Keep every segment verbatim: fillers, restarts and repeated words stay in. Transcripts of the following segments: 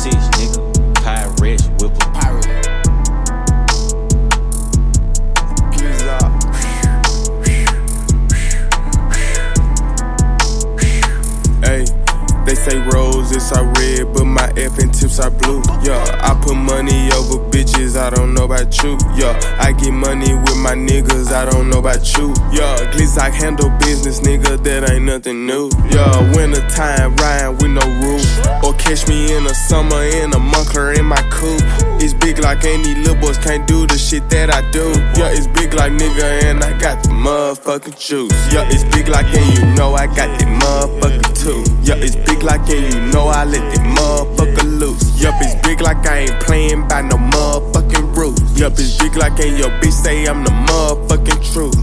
six, nigga. Pirates, whip a pirate. Hey, they say roses are red, but my effing tips are blue. Yeah, I put money over bitches, I don't know about you. Yeah, I get money with my niggas, I don't know about you. Yeah, glitz I handle business, nigga, that ain't nothing new. Yeah, winter time, riding with no roof. Or catch me in the summer in a muffler in my coupe. It's big like any little boys can't do the shit that I do. Yeah, it's big like nigga and I got the motherfucking juice. Yeah, it's big like and you know I got that motherfucking too. Yeah, it's big like and you know I let that motherfucker loose. Yup, it's big like I ain't playing by no motherfucking rules. Yup, it's big like and your bitch say I'm the motherfucking truth.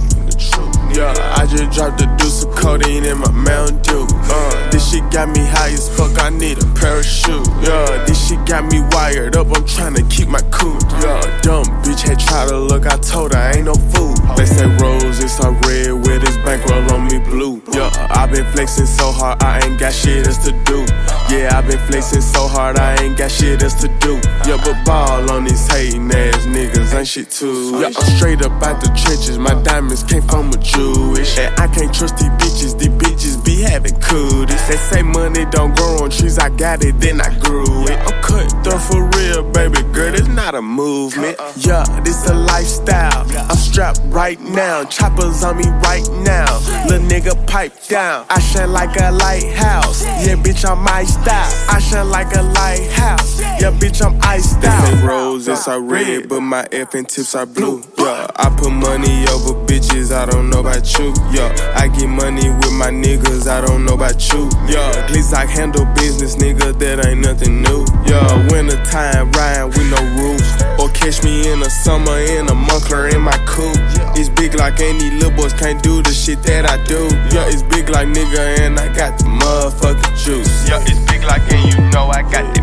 Yeah, I just dropped the deuce of codeine in my Mountain Dew. Uh, this shit got me high as fuck, I need a parachute. Yeah, this shit got me wired up, I'm tryna keep my cool. Yeah, dumb bitch had tried to look, I told her I ain't no fool. They say roses are red with this bankroll on me blue. Yeah, I been flexing so hard, I ain't got shit else to do. Yeah, I been flexing so hard, I ain't got shit else to do. Yeah, but ball on these hating ass niggas ain't shit too. Yeah, I'm straight up out the trenches, my diamonds came from a Jewish. And I can't trust these bitches, these bitches be having cooties. They say money don't grow on trees, I got it, then I grew it. I'm cut through for real, baby girl, it's not a movement. Yeah, this a lifestyle, I'm strapped right now. Choppers on me right now, little nigga pipe down. I shine like a lighthouse, yeah bitch I'm iced out. I shine like a lighthouse, yeah bitch I'm iced out. They say roses are red, but my effing tips are blue. Yeah, I put money over bitches, I don't know about you. Yeah, I get money with my niggas, I don't know about you. Yeah, glitz I handle business, nigga, that ain't nothing new. Yeah, winter time, riding with no roofs. Or catch me in the summer in a muffler in my coupe. It's big like any little boys can't do the shit that I do. Yeah, it's big like nigga and I got the motherfucking juice. Yeah, it's big like and you know I got the